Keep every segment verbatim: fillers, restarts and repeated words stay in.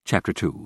Chapter two.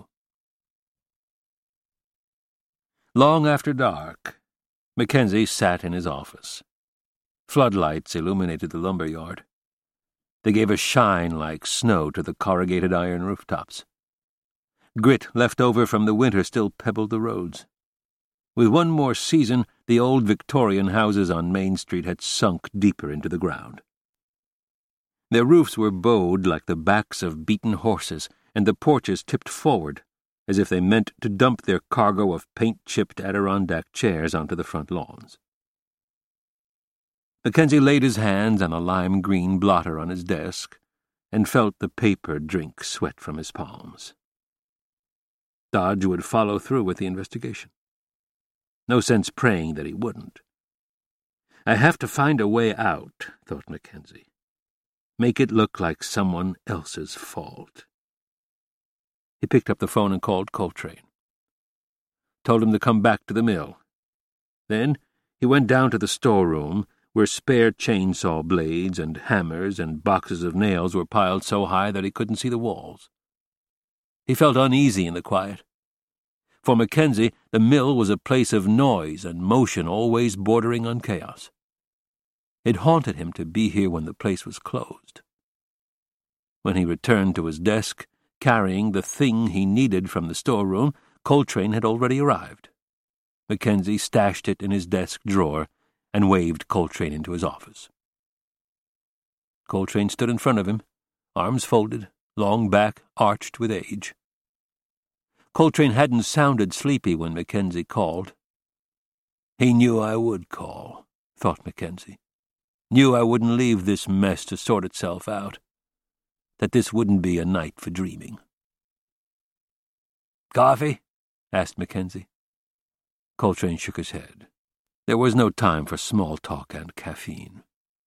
Long after dark, Mackenzie sat in his office. Floodlights illuminated the lumber yard. They gave a shine like snow to the corrugated iron rooftops. Grit left over from the winter still pebbled the roads. With one more season, the old Victorian houses on Main Street had sunk deeper into the ground. Their roofs were bowed like the backs of beaten horses, and the porches tipped forward, as if they meant to dump their cargo of paint-chipped Adirondack chairs onto the front lawns. Mackenzie laid his hands on a lime-green blotter on his desk and felt the paper drink sweat from his palms. Dodge would follow through with the investigation. No sense praying that he wouldn't. I have to find a way out, thought Mackenzie. Make it look like someone else's fault. He picked up the phone and called Coltrane. Told him to come back to the mill. Then he went down to the storeroom, where spare chainsaw blades and hammers and boxes of nails were piled so high that he couldn't see the walls. He felt uneasy in the quiet. For Mackenzie, the mill was a place of noise and motion always bordering on chaos. It haunted him to be here when the place was closed. When he returned to his desk, carrying the thing he needed from the storeroom, Coltrane had already arrived. Mackenzie stashed it in his desk drawer and waved Coltrane into his office. Coltrane stood in front of him, arms folded, long back arched with age. Coltrane hadn't sounded sleepy when Mackenzie called. He knew I would call, thought Mackenzie. Knew I wouldn't leave this mess to sort itself out. That this wouldn't be a night for dreaming. "Coffee?" asked Mackenzie. Coltrane shook his head. There was no time for small talk and caffeine.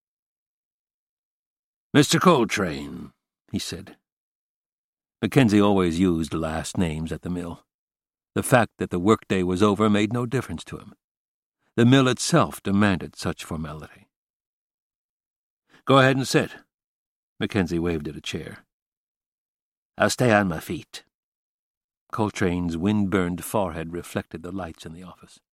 "Mister Coltrane," he said. Mackenzie always used last names at the mill. The fact that the workday was over made no difference to him. The mill itself demanded such formality. "Go ahead and sit." Mackenzie waved at a chair. "I'll stay on my feet." Coltrane's wind-burned forehead reflected the lights in the office.